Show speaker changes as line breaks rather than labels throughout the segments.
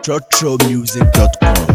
TroTroMusic.com.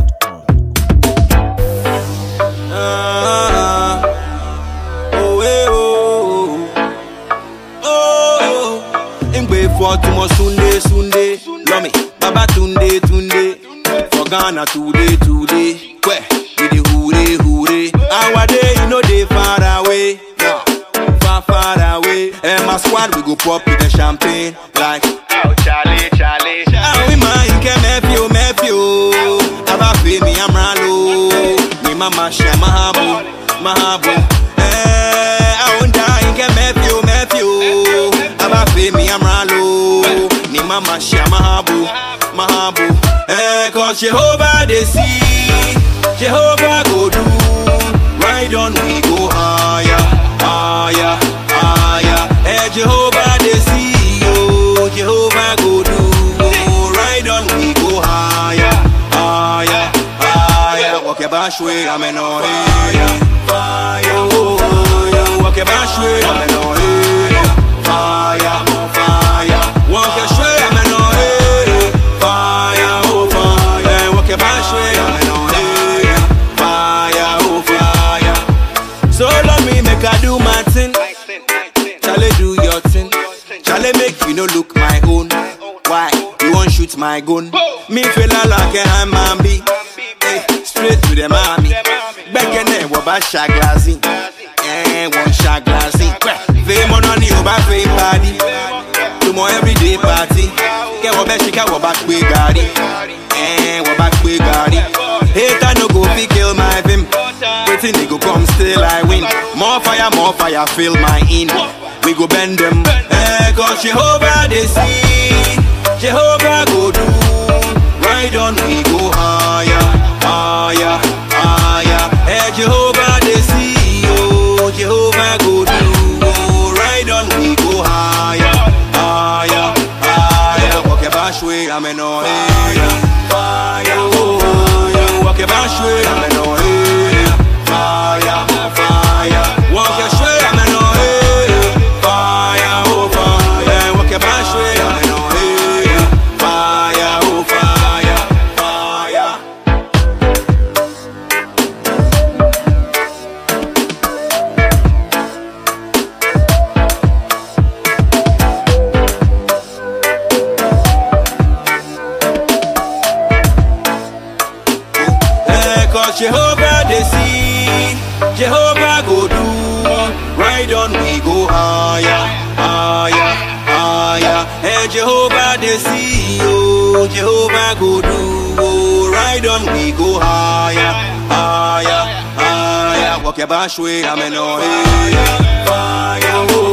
For tomorrow Sunday, love me, Baba Tunde, for Ghana today, where with the hure, our day, you know they far away, far away, and my squad we go pop with the champagne, like, oh Charlie, oh we man, can Matthew, Aba pay me, I'm Ralo, me mama share mahabu, I won't die, can Matthew, Aba pay me, I'm Ralo. Mama share mahabu, cause Jehovah they see, Jehovah go do, right on we go higher, Jehovah they see, oh, Jehovah go do, right on we go higher, walk your bash way, I'm in on fire, walk your bash way, I'm in on fire, walk your straight. So let me make I do my thing. Charlie do your thing. Charlie make you no look my own. Why? You won't shoot my gun. Me feel like a hamambi. Straight to the mommy. Back in there, what about Shaglazi? One Shaglazi. Fame on the over fame party. Tomorrow everyday party. Get what back, what back we got it. What back we got it. Hater no go fi kill my vim. Waiting they go come still I win. More fire, fill my in. We go bend them. Cause Jehovah they see, Jehovah go do. Right on we go higher. Jehovah they see, oh, Jehovah go do. Right on we go higher. Walk your bash way, I'm in on fire. Walk your bash way, I'm in on fire. Walk your straight, I'm in on fire. Walk your bash way, I'm in on fire. Cause Jehovah they see, Jehovah go do, right on we go higher. And Jehovah they see, oh, Jehovah go do, right on we go higher. Walk your bash way, I'm in on fire.